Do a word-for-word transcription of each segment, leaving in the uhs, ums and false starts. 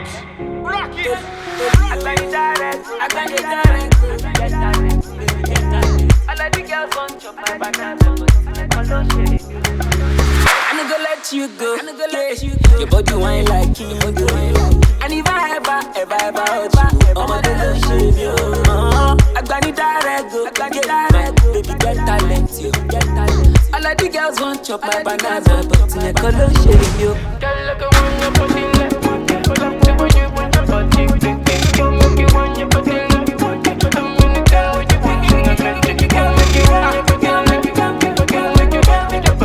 it, rock it. I got it direct, I got it direct. Get direct, get direct. All of the girls want chop my banana, but I don't shake you. I no go let you go, I no go let you go. Your body wine like king, your body wine like. And if I ever, ever, ever hurt you, I'ma do no shame you. Uh-huh. I got it direct, go, I got it direct. Baby, get talent, you get talent. All of the girls want chop my banana, but I don't shame you. Girl, look at when you're putting it. Pull up to where you want your body. Girl, look at when you're putting it. I'm gonna tell you what you want. Girl, look at when you're putting it. Girl, look at when you're putting it.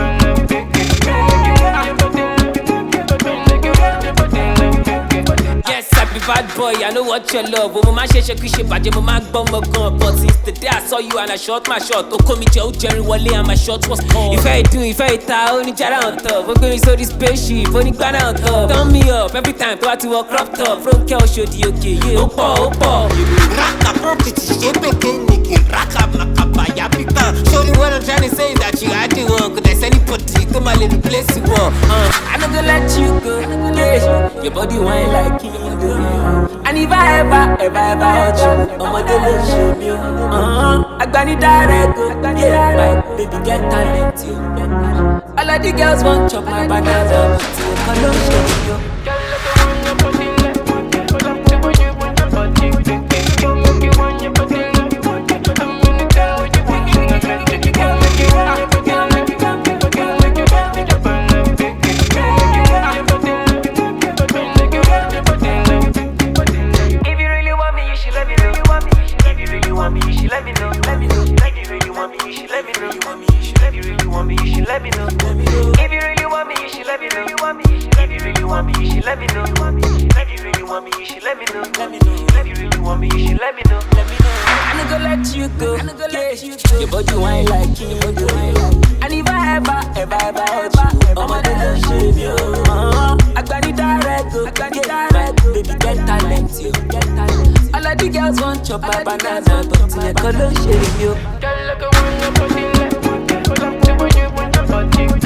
Yes, I be bad boy, I know what you love. When my share share share bad, my man bomb a gun. But since the day I saw you and I shot my shot, oh come me Joe Jerry Wally and my shot was on. If I do, if I ta, only jara on top. We're going so this spaceship, only banana on top. Turn me up every time, to to walk crop top. Front girl show the okay, yeah. Opa, opa. Raka property, shape again, Nicky. Raka makaba, yapika. So what I'm trying to say is that you had the one. Cause there's any putty, come a little place you want. Uh, I no go let you go. Yeah. Your body wine like king. And if I ever, ever, ever hurt you, I'ma do no shame you. Uh-huh. I got it direct, yeah. My baby get talent, you. All of the girls want chop my banana, but you can no shame you. Girl, look at when you're putting it. Pull up to where you want your body. Girl, look at when you're putting it. I'm gonna tell you what you want. Girl, look at when you're putting it. Let me know, let me know. If you really want me, you should let me know. If you really want me, you should let me know. If you really want me, you should let me know. If you really want me, you should let me know. If you really want me, you should let me know. If you really want me, you should let me know. I no go let you go. I no go let you go. Your body wine like king, your body wine like. And if I ever, ever, ever hurt you, I'ma do no shame you. Uh-huh. I got it direct, I got it direct. Baby, get talent, you get talent. All of the girls want chop my banana, but I can't shame you. Girl, look at when you're putting it. Pull up to where you want your body.